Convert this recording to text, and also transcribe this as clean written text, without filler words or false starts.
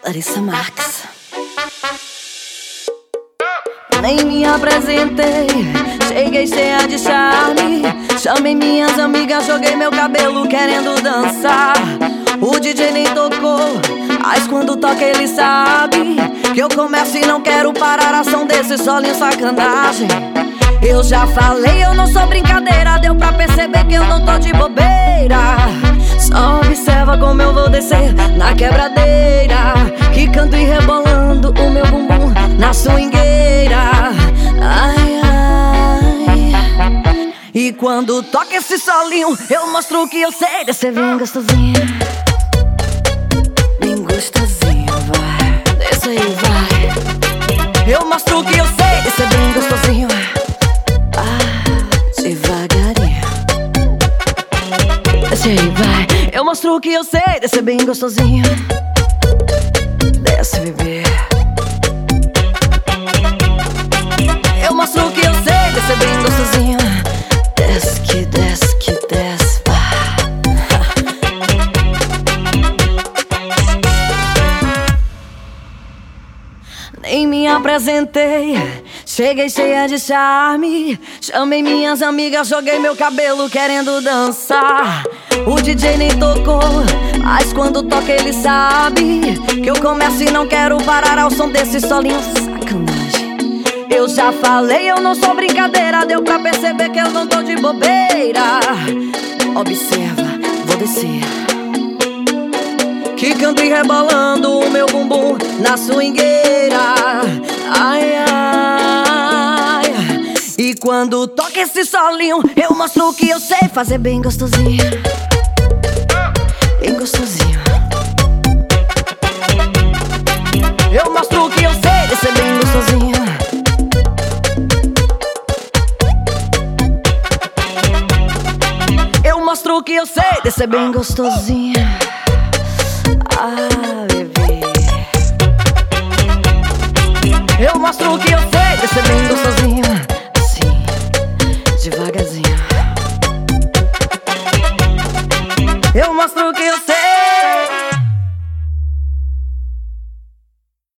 Larissa Marques. Nem me apresentei, cheguei cheia de charme. Chamei minhas amigas, joguei meu cabelo querendo dançar. O DJ nem tocou, mas quando toca ele sabe que eu começo e não quero parar. Ação desse solinho sacanagem. Eu já falei, eu não sou brincadeira. Deu pra perceber que eu não tô de bobeira. Só observa como eu vou descer na quebradeira, quicando e rebolando o meu bumbum na swingueira. Ai, ai. E quando toca esse solinho, eu mostro o que eu sei. Descer bem gostosinho, bem gostosinho, vai. Desce aí, vai. Eu mostro o que eu sei. Descer bem gostosinho, devagarinho. Desce aí, vai. Eu mostro o que eu sei. Desce bem gostosinho. Desce, bebê. Eu mostro o que eu sei. Desce bem gostosinho. Desce que desce, que desce, Nem me apresentei, cheguei cheia de charme. Chamei minhas amigas, joguei meu cabelo querendo dançar. O DJ nem tocou, mas quando toca ele sabe que eu começo e não quero parar ao som desse solinho sacanagem. Eu já falei, eu não sou brincadeira. Deu pra perceber que eu não tô de bobeira. Observa, vou descer, quicando e rebolando o meu bumbum na swingueira. Ai, ai. E quando toca esse solinho, eu mostro o que eu sei fazer bem gostosinho. Bem gostosinho. Eu mostro o que eu sei descer bem gostosinho. Eu mostro o que eu sei descer bem gostosinho. Ah, bebê. Eu mostro o que eu sei descer bem gostosinho. Assim, devagarzinho.